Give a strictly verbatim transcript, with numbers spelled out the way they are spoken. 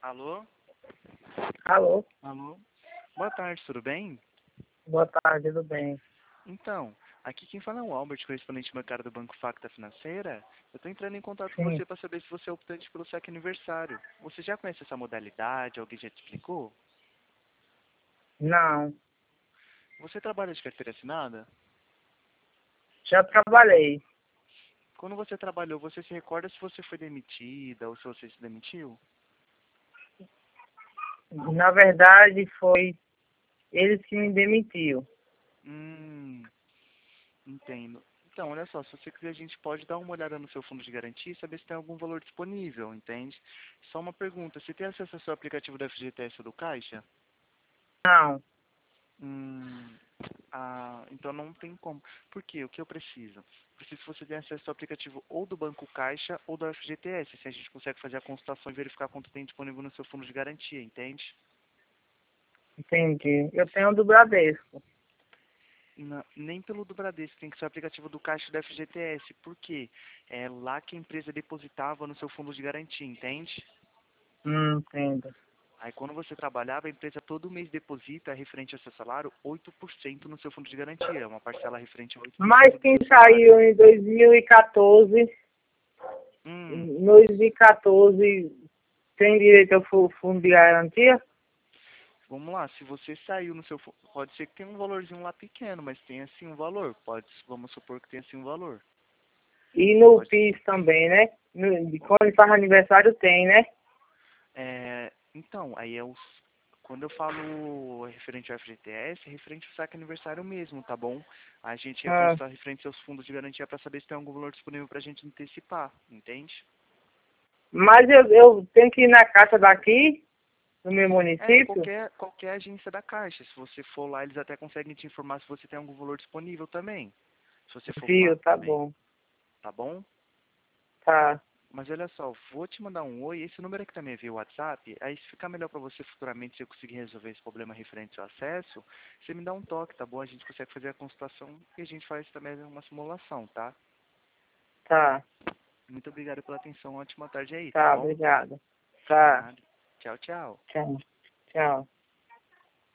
Alô? Alô, Alô? Boa tarde, tudo bem? boa tarde, tudo bem? Então, aqui quem fala é o Albert, correspondente bancário do Banco Facta Financeira. Eu estou entrando em contato com Sim, você para saber se você é optante pelo saque aniversário. Você já conhece essa modalidade? Alguém já te explicou? não, Você trabalha de carteira assinada? já trabalhei. Quando você trabalhou, você se recorda se você foi demitida ou se você se demitiu? Na verdade, foi ele que me demitiu. Hum, entendo. Então, olha só, se você quiser, a gente pode dar uma olhada no seu fundo de garantia e saber se tem algum valor disponível, entende? Só uma pergunta, você tem acesso ao seu aplicativo do F G T S ou do Caixa? Não, Hum, ah, então não tem como. Por quê? O que eu preciso? Preciso que você tenha acesso ao aplicativo ou do Banco Caixa ou do F G T S, se a gente consegue fazer a consultação e verificar quanto tem disponível no seu fundo de garantia, entende? entendi. Eu tenho do Bradesco. Na- nem pelo do Bradesco, tem que ser o aplicativo do Caixa e do F G T S. Por quê? É lá que a empresa depositava no seu fundo de garantia, entende? Hum, entendo. Aí quando você trabalhava, a empresa todo mês deposita, referente ao seu salário, oito por cento no seu fundo de garantia. É uma parcela referente a oito por Mas cento do quem seu salário. saiu em dois mil e quatorze, Hum, em dois mil e quatorze, tem direito ao fu- fundo de garantia? vamos lá, se você saiu no seu fundo, pode ser que tenha um valorzinho lá pequeno, mas tem assim um valor. Pode, vamos supor que tenha assim um valor. E no Pode, PIS também, né? No, de quando faz aniversário tem, né? é, então, aí é os, quando eu falo referente ao F G T S, é referente ao saque aniversário mesmo, tá bom? A gente ia Ah, consultar referente aos fundos de garantia para saber se tem algum valor disponível para a gente antecipar, entende? mas eu, eu tenho que ir na caixa daqui, no meu É, município? qualquer, qualquer agência da Caixa. Se você for lá, eles até conseguem te informar se você tem algum valor disponível também. Se você for lá Viu, tá também, bom. tá bom? Tá, Mas olha só, vou te mandar um oi. Esse número aqui também é via WhatsApp. Aí se ficar melhor para você futuramente, se eu conseguir resolver esse problema referente ao acesso, você me dá um toque, tá bom? A gente consegue fazer a consultação e a gente faz também uma simulação, tá? tá, Muito obrigado pela atenção. Ótima tarde aí, tá tá, bom? obrigada. De Tá, nada. Tchau, tchau. tchau, tchau.